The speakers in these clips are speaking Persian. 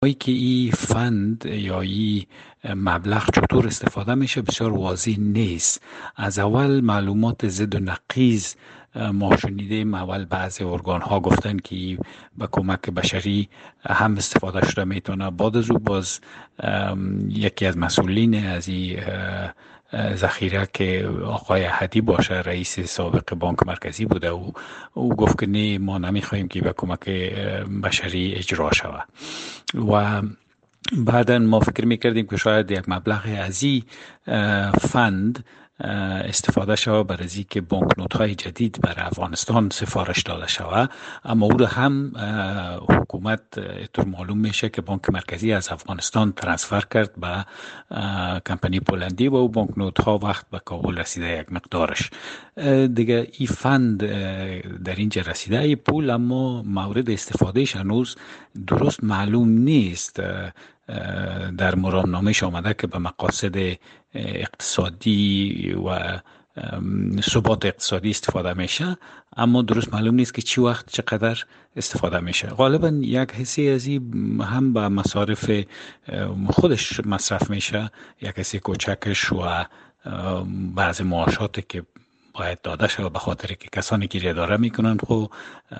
هایی که این فند یا این مبلغ چطور استفاده میشه بسیار واضح نیست. از اول معلومات ضد و نقیض ما شنیدیم. اول بعضی ارگان ها گفتن که به کمک بشری هم استفاده شده میتونه. بعد از او باز یکی از مسئولین از این ذخیره که آقای احدی باشه، رئیس سابق بانک مرکزی بوده، او گفت که نه، ما نمیخواهیم که به کمک بشری اجرا شود. و بعدا ما فکر میکردیم که شاید یک مبلغ از این فند استفاده شود برای از که بانکنوت های جدید برای افغانستان سفارش داده شود. اما او را هم حکومت طور معلوم میشه که بانک مرکزی از افغانستان ترانسفر کرد به کمپانی پولندی و او بانکنوت ها وقت به کابل رسیده یک مقدارش دیگه. این فند در اینجا رسیده ای پول، اما مورد استفادهش هنوز درست معلوم نیست. در مرامنامهش آمده که به مقاصد اقتصادی و ثبات اقتصادی استفاده میشه، اما درست معلوم نیست که چی وقت چقدر استفاده میشه. غالبا یک حصه از این هم به مصارف خودش مصرف میشه، یک حصه کوچکش و بعض معاشاتی که باید داده شود، به خاطر که کسانی که اداره میکنن خب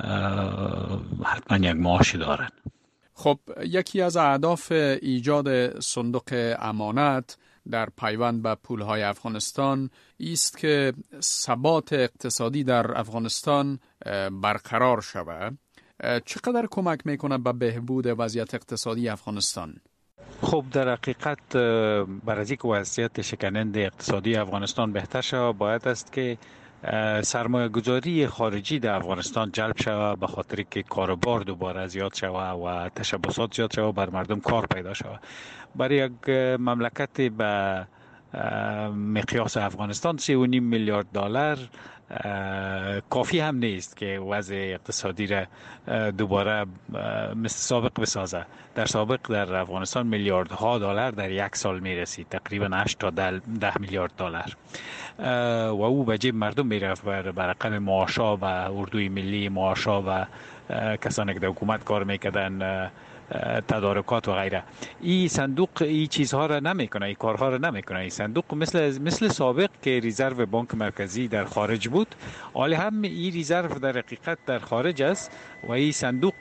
حتما یک معاشی دارن. خب یکی از اهداف ایجاد صندوق امانت در پیوند به پولهای افغانستان است که ثبات اقتصادی در افغانستان برقرار شود. چقدر کمک میکنه به بهبود وضعیت اقتصادی افغانستان؟ خب در حقیقت برای اینکه وضعیت شکننده اقتصادی افغانستان بهتر شود، باید است که سرمایه گذاری خارجی در افغانستان جلب شود، به خاطر که کاروبار دوباره زیاد شود و تشبسات زیاد شود، بر مردم کار پیدا شود. برای یک مملکت به مقیاس افغانستان 3.5 میلیارد دلار کافی هم نیست که وضع اقتصادی را دوباره مثل سابق بسازه. در سابق در افغانستان میلیاردها دلار در یک سال میرسید، تقریبا 8 تا 10 میلیارد دلار، و او به جیب مردم میرفت بر رقم معاشا و اردوی ملی معاشا و کسانی که در حکومت کار میکردن، تدارکات و غیره. این صندوق این چیزها را نمیکنه، این کارها را نمیکنه. این صندوق مثل سابق که ریزرو بانک مرکزی در خارج بود، حالا هم این ریزرو در حقیقت در خارج است و این صندوق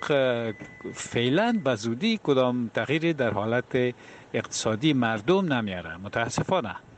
فعلا به زودی کدام تغییری در حالت اقتصادی مردم نمیاره، متاسفانه.